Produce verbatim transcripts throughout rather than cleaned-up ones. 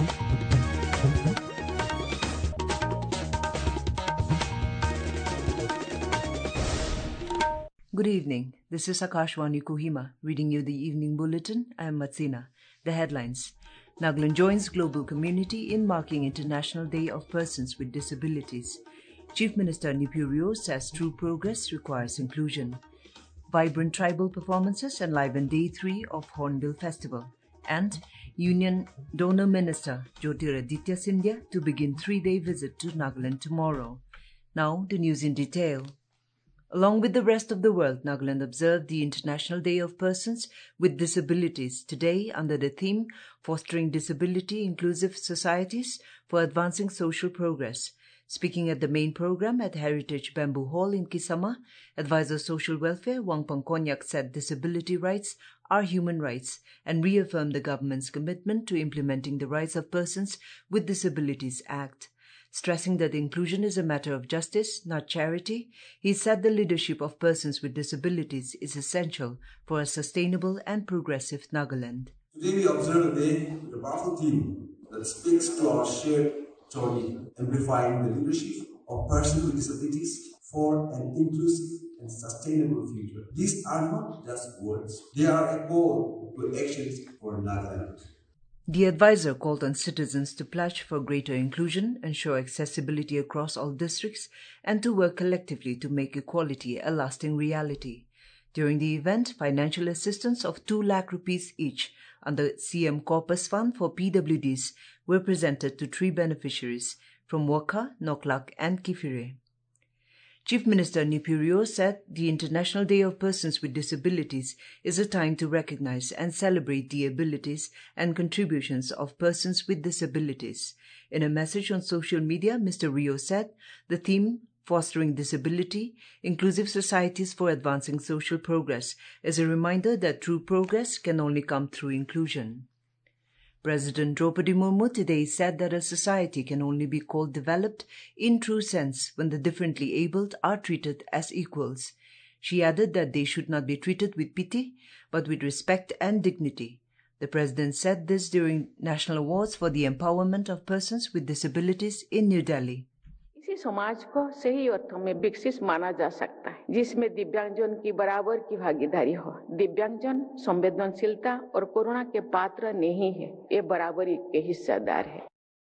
Good evening. This is Akashwani Kohima reading you the evening bulletin. I am Matsina. The headlines. Nagaland joins global community in marking International Day of Persons with Disabilities. Chief Minister Neiphiu Rio says true progress requires inclusion. Vibrant tribal performances enliven Day three of Hornbill Festival. And Union Donor Minister Jyotiraditya Scindia to begin three-day visit to Nagaland tomorrow. Now the news in detail. Along with the rest of the world, Nagaland observed the International Day of Persons with Disabilities today under the theme Fostering Disability-Inclusive Societies for Advancing Social Progress. Speaking at the main program at Heritage Bamboo Hall in Kisama, Advisor Social Welfare Wangpang Konyak said disability rights are human rights and reaffirmed the government's commitment to implementing the Rights of Persons with Disabilities Act. Stressing that inclusion is a matter of justice, not charity, he said the leadership of persons with disabilities is essential for a sustainable and progressive Nagaland. Today we observe a day with a powerful theme that speaks to our shared journey, amplifying the leadership of persons with disabilities for an inclusive and sustainable future. These are not just words, they are a call to actions for Nagaland. The advisor called on citizens to pledge for greater inclusion, ensure accessibility across all districts, and to work collectively to make equality a lasting reality. During the event, financial assistance of two lakh rupees each under C M Corpus Fund for P W Ds were presented to three beneficiaries from Waka, Noklak, and Kifire. Chief Minister Neiphiu Rio said the International Day of Persons with Disabilities is a time to recognize and celebrate the abilities and contributions of persons with disabilities. In a message on social media, Mister Rio said the theme, Fostering Disability, Inclusive Societies for Advancing Social Progress, is a reminder that true progress can only come through inclusion. President Draupadi Murmu today said that a society can only be called developed in true sense when the differently abled are treated as equals. She added that they should not be treated with pity, but with respect and dignity. The President said this during National Awards for the Empowerment of Persons with Disabilities in New Delhi. इसी समाज को सही अर्थों में विकसित माना जा सकता है जिसमें दिव्यांगजन की बराबर की भागीदारी हो। दिव्यांगजन संवेदनशीलता और करुणा के पात्र नहीं है, ये बराबरी के हिस्सेदार है.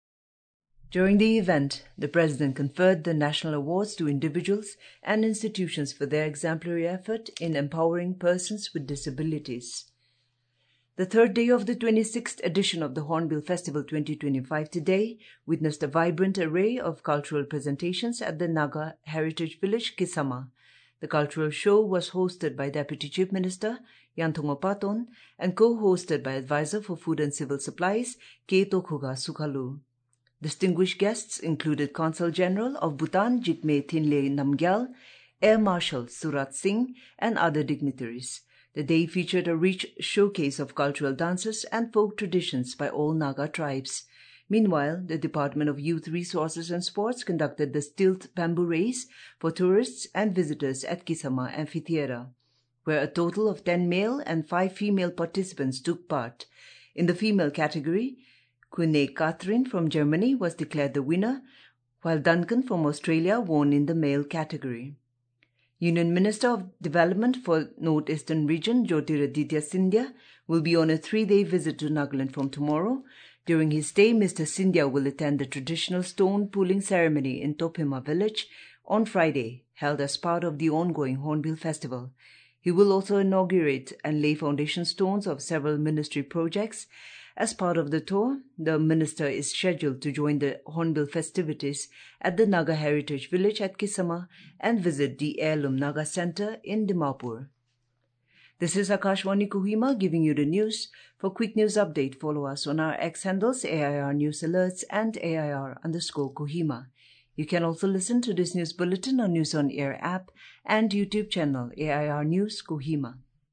During the event, the President conferred the national awards to individuals and institutions for their exemplary effort in empowering persons with disabilities. The third day of the twenty-sixth edition of the Hornbill Festival twenty twenty-five today witnessed a vibrant array of cultural presentations at the Naga Heritage Village, Kisama. The cultural show was hosted by Deputy Chief Minister Yanthong Opaton and co-hosted by Advisor for Food and Civil Supplies K. Tokhuga Sukhalu. Distinguished guests included Consul General of Bhutan Jitme Thinle Namgyal, Air Marshal Surat Singh, and other dignitaries. The day featured a rich showcase of cultural dances and folk traditions by all Naga tribes. Meanwhile, the Department of Youth Resources and Sports conducted the Stilt Bamboo Race for tourists and visitors at Kisama Amphitheatre, where a total of ten male and five female participants took part. In the female category, Kune Catherine from Germany was declared the winner, while Duncan from Australia won in the male category. Union Minister of Development for North-Eastern Region Jyotiraditya Scindia will be on a three-day visit to Nagaland from tomorrow. During his stay, Mister Scindia will attend the traditional stone pooling ceremony in Tophima village on Friday, held as part of the ongoing Hornbill Festival. He will also inaugurate and lay foundation stones of several ministry projects. As part of the tour, the minister is scheduled to join the Hornbill festivities at the Naga Heritage Village at Kisama and visit the Heirloom Naga Center in Dimapur. This is Akashwani Kohima giving you the news. For quick news update, follow us on our X handles A I R News Alerts and A I R underscore Kohima. You can also listen to this news bulletin on News on Air app and YouTube channel A I R News Kohima.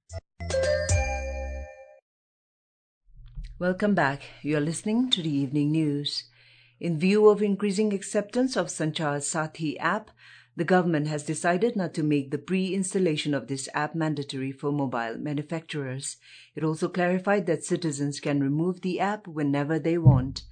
Welcome back. You are listening to the evening news. In view of increasing acceptance of Sanchar Sathi app, the government has decided not to make the pre-installation of this app mandatory for mobile manufacturers. It also clarified that citizens can remove the app whenever they want.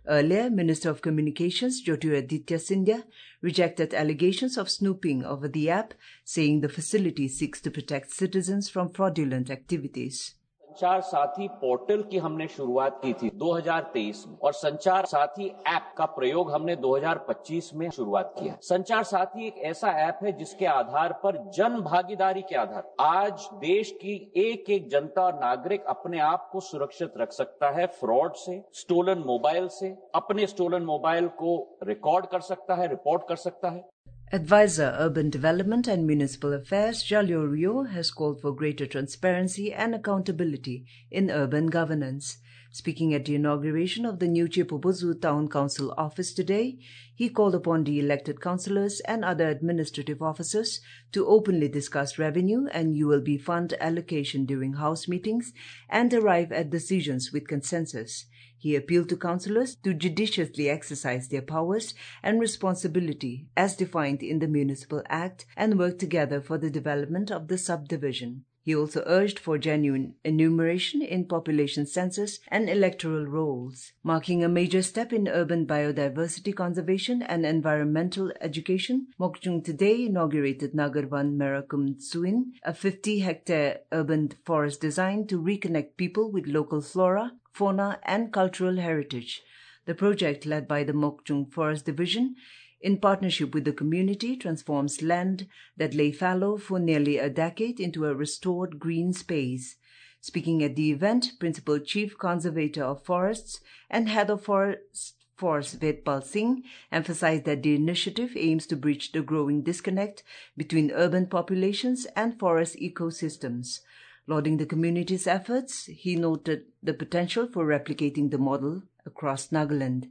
Earlier, Minister of Communications Jyotiraditya Scindia rejected allegations of snooping over the app, saying the facility seeks to protect citizens from fraudulent activities. संचार साथी portal की हमने शुरुआत की थी दो हज़ार तेईस में और संचार साथी ऐप का प्रयोग हमने दो हज़ार पच्चीस में शुरुआत किया। संचार साथी एक ऐसा ऐप है जिसके आधार पर जन भागीदारी के आधार आज देश की एक एक जनता और नागरिक अपने आप को सुरक्षित रख सकता है फ्रॉड से, स्टोलन मोबाइल से, अपने स्टोलन मोबाइल को रिकॉर्ड कर सकता है, रिपोर्ट कर सकता है। Advisor Urban Development and Municipal Affairs Jalio Rio has called for greater transparency and accountability in urban governance. Speaking at the inauguration of the new Chipobuzu Town Council office today, he called upon the elected councillors and other administrative officers to openly discuss revenue and U L B fund allocation during house meetings and arrive at decisions with consensus. He appealed to councillors to judiciously exercise their powers and responsibility as defined in the Municipal Act and work together for the development of the subdivision. He also urged for genuine enumeration in population census and electoral rolls. Marking a major step in urban biodiversity conservation and environmental education, Mokchung today inaugurated Nagarvan Merakum Tsuin, a fifty hectare urban forest designed to reconnect people with local flora, fauna and cultural heritage. The project, led by the Mokchung Forest Division, in partnership with the community, transforms land that lay fallow for nearly a decade into a restored green space. Speaking at the event, Principal Chief Conservator of Forests and Head of Forest Force Vedpal Singh emphasized that the initiative aims to bridge the growing disconnect between urban populations and forest ecosystems. Lauding the community's efforts, he noted the potential for replicating the model across Nagaland.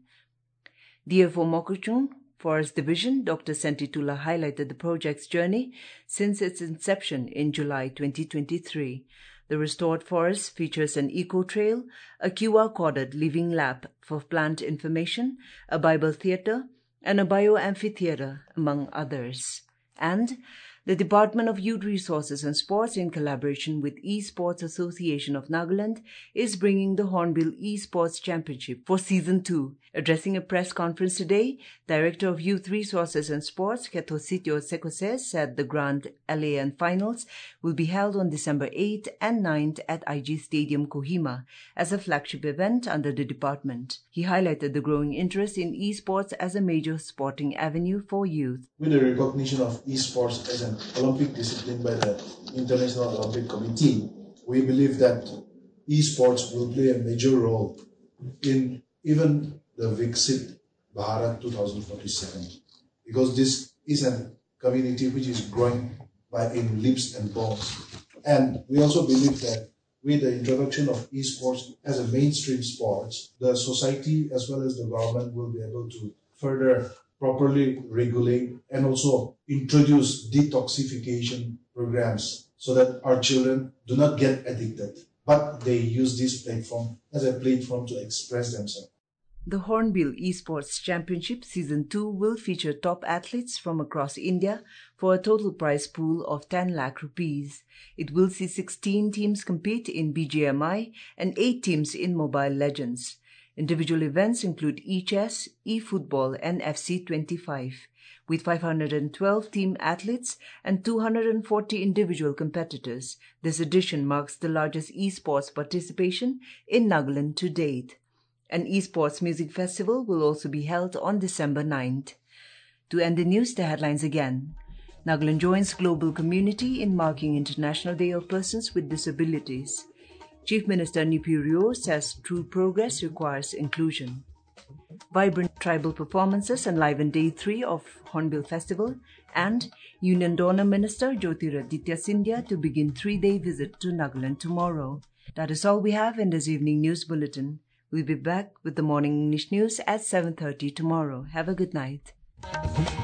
D F O Mokchung Forest Division, Doctor Sentitula highlighted the project's journey since its inception in July twenty twenty-three. The restored forest features an eco-trail, a Q R-coded living lab for plant information, a Bible theatre, and a bio-amphitheatre, among others. And the Department of Youth Resources and Sports, in collaboration with Esports Association of Nagaland, is bringing the Hornbill Esports Championship for Season two. Addressing a press conference today, Director of Youth Resources and Sports, Ketositio Sekose, said the Grand L A N Finals will be held on December eighth and ninth at I G Stadium, Kohima, as a flagship event under the department. He highlighted the growing interest in esports as a major sporting avenue for youth. With the recognition of esports as an Olympic discipline by the International Olympic Committee, we believe that esports will play a major role in even the Viksit Bharat twenty forty-seven, because this is a community which is growing by in leaps and bounds. And we also believe that with the introduction of esports as a mainstream sports, the society as well as the government will be able to further properly regulate and also introduce detoxification programs so that our children do not get addicted, but they use this platform as a platform to express themselves. The Hornbill Esports Championship Season two will feature top athletes from across India for a total prize pool of ten lakh rupees. It will see sixteen teams compete in B G M I and eight teams in Mobile Legends. Individual events include e-chess, e-football and F C twenty-five. With five hundred twelve team athletes and two hundred forty individual competitors, this edition marks the largest esports participation in Nagaland to date. An esports music festival will also be held on December ninth. To end the news, the headlines again. Nagaland joins global community in marking International Day of Persons with Disabilities. Chief Minister Nipi Rio says true progress requires inclusion. Vibrant tribal performances enliven Day three of Hornbill Festival, and Union Donor Minister Jyotiraditya Scindia to begin three-day visit to Nagaland tomorrow. That is all we have in this evening news bulletin. We'll be back with the morning English news at seven thirty tomorrow. Have a good night.